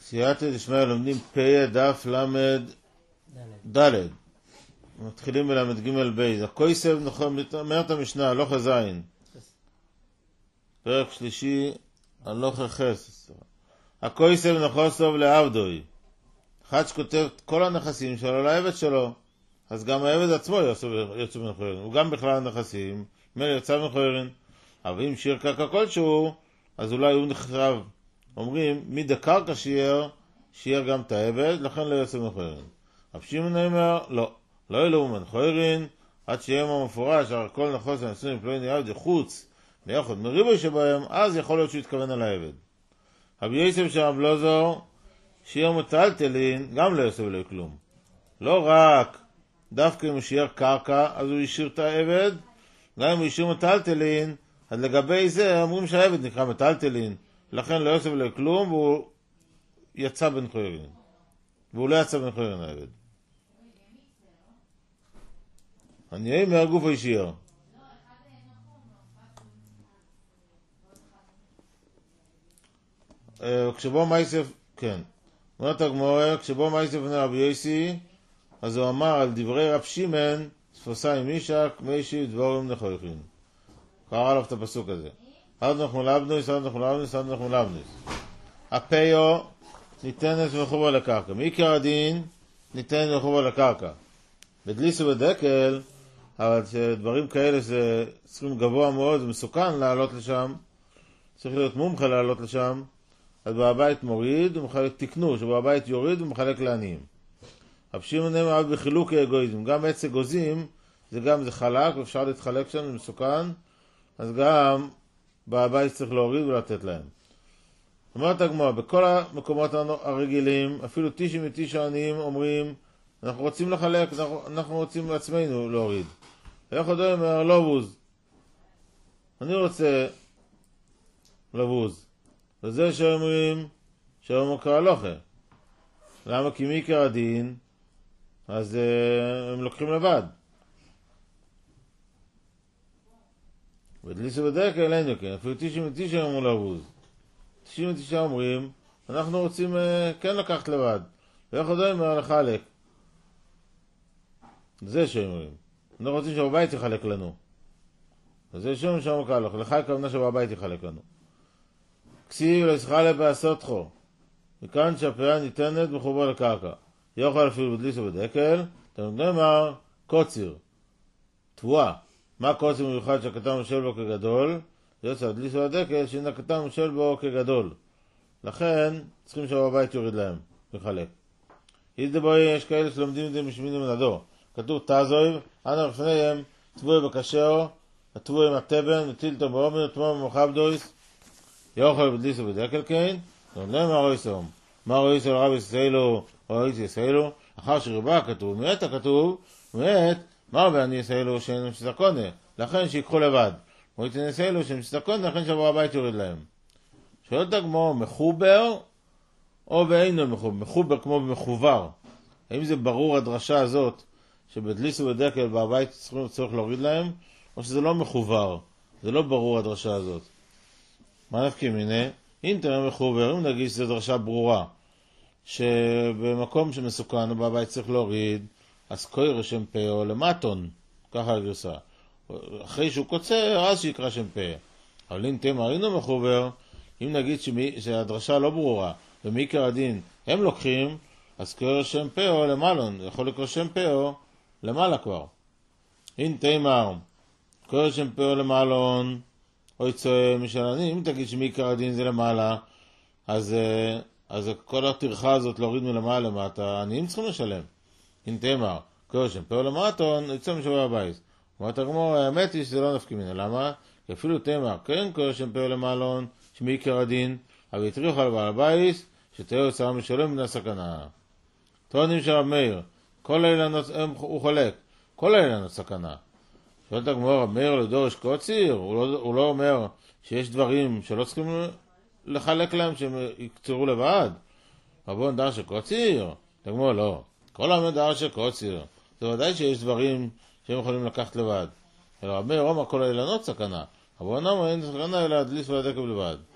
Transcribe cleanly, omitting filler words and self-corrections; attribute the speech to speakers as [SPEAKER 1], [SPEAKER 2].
[SPEAKER 1] סייעתא דשמיא לומדים פ' דף למד ד'. מתחילים בלמד ג' ב'. הכויסב אומרת המשנה, הלכה ז', פרק שלישי, הלכה ח'. הכויסב נחוסוב לעבדוי. אחד שכותב כל הנכסים שלו לעבד שלו, אז גם העבד עצמו יוצא מנחוירין. הוא גם בכלל הנכסים, מילא יוצא מנחוירין. אבל אם שיר קרקע כלשהו, אז אולי הוא נחרב. אומרים, מידה קרקע שיר גם את העבד, לכן לא יוצא מנחוירין. רב שמעון אומר, לא ילאו מנחוירין, עד שיהיה מה מפורש, הרי כל נחוס הנשואים פלוני עבדי חוץ, ליחוד מריבוי שבהם, אז יכול להיות שהוא יתכוון על העבד. רבי יוסף שרב לוזור, שיר מטלטלין, גם לא יעשה ולא כלום. לא רק דווקא אם הוא שיר קרקע, אז הוא ישיר את העבד, גם אם הוא ישיר מטלטלין, אז לגבי זה אומרים שהעבד נקרא מטלטלין, לכן לא יעשה ולא כלום, והוא יצא בן חוירין. והוא לא יצא בן חוירין העבד. אני אומר גוף הישיר. כשבו מייסף, כן. אומרת הגמרא, כשבו מייסף בני רבי יוסי, אז הוא אמר על דברי רב שמעון, ספוסי מישק, מישי דבורים נחויכין. קרא עליו את הפסוק הזה. עד אנחנו לבנויס, עד אנחנו לבנויס, עד אנחנו לבנויס. הפיו ניתנת מחובר לקרקע. מעיקר הדין ניתנת מחובר לקרקע. בדליס ובדקל, אבל דברים כאלה זה צריכים גבוה מאוד, זה מסוכן לעלות לשם, צריך להיות מומחה לעלות לשם, אז בבית מוריד ומחלק, תקנו שבבית יוריד ומחלק לעניים. רב שמעון אומר בחילוק אגואיזם, גם עץ אגוזים זה חלק ואפשר להתחלק שם, זה מסוכן, אז גם בבית צריך להוריד ולתת להם. אומרת הגמרא, בכל המקומות הרגילים, אפילו 99 עניים אומרים, אנחנו רוצים לחלק, אנחנו רוצים לעצמנו להוריד. איך עוד אומר, לא בוז. אני רוצה לבוז. וזה שאומרים, שאומר כהלכה. למה? כי מעיקר הדין, אז הם לוקחים לבד. בדליס ובדקל אין יותר, אפילו 99 אומרים לבוז. 99 אומרים, אנחנו רוצים כן לקחת לבד. ואיך עוד אומר לחלק. זה שאומרים. אנחנו רוצים שבבית יחלק לנו. זה שאומרים שאומר כהלך. לך הכוונה שבבית יחלק לנו. כסיב לסחלה בעשותכו. מכאן שהפרייה ניתנת מחובר לקרקע. יוכל אפילו בדליס ובדקל. תמיד נאמר, קוציר. תבואה. מה קוציר מיוחד שהקטן משל בו כגדול? זה יוצא דליס ובדקל שהנה הקטן משל בו כגדול. לכן צריכים שבבית יוריד להם. יחלק. ידבוי יש כאלה שלומדים את זה משמינים מנדו. כתוב תעזויב, אנא בפניהם, תבואי בקשר, תבואי עם הטבן, נטילתו בעומר, תמום במחבדויס, יוכל בדליס ובדקל כן, ונאמר מה רויסום. מה רויסום לרב יסיילו, רויס יסיילו, אחר שריבה כתוב, מאת הכתוב, מאת, מה ואני יסיילו שאין מסתקונה, לכן שיקחו לבד. רויס יסיילו שאין מסתקונה, לכן שבוע הבית יוריד להם. שואלת הגמרא, מחובר, או ואינו מחובר, מחובר כמו במחובר. האם זה ברור הדרשה הזאת, שבדליס ובדקל בבית צריך להוריד להם, או שזה לא מחובר, זה לא ברור הדרשה הזאת. מה נפקים? הנה, אם תראה מחובר, אם נגיד שזו דרשה ברורה, שבמקום שמסוכן בבית צריך להוריד, אז קויר שם פה או למטון, ככה הגרסה. אחרי שהוא קוצר, אז שיקרא שם פה. אבל אם תאמר, אינו מחובר, אם נגיד שהדרשה לא ברורה, ומעיקר הדין הם לוקחים, אז קויר שם פה או למלון, יכול לקרוא שם פה או למעלה כבר. אם תאמר, קורא שם פה למעלון, או יצא משלני, אם תגיד שמעיקר הדין זה למעלה, אז כל הטרחה הזאת להוריד מלמעלה למטה, עניים צריכים לשלם. אם תאמר, קורא שם פה למטון, יצא משבוע הבית. אומרת הגמרא, האמת היא שזה לא נפקים ממנה. למה? כי אפילו תאמר, כן קורא שם פה למעלון, שמעיקר הדין, אבל יטריח על בעל הבית, שתהיה יוצא משלם מן הסכנה. טוענים של רב מאיר, כל אלה הוא חולק, כל אלה סכנה. שואלת הגמרא, רב מאיר לדורש קוציר, הוא לא אומר שיש דברים שלא צריכים לחלק להם שהם יקצרו לבד. רבון דר שקוציר, הגמרא לא, כל העם דר שקוציר, זה ודאי שיש דברים שהם יכולים לקחת לבד. רב מאיר אומר כל האילנות סכנה, רבון אמר אין סכנה אלא דליס ולדקה בלבד.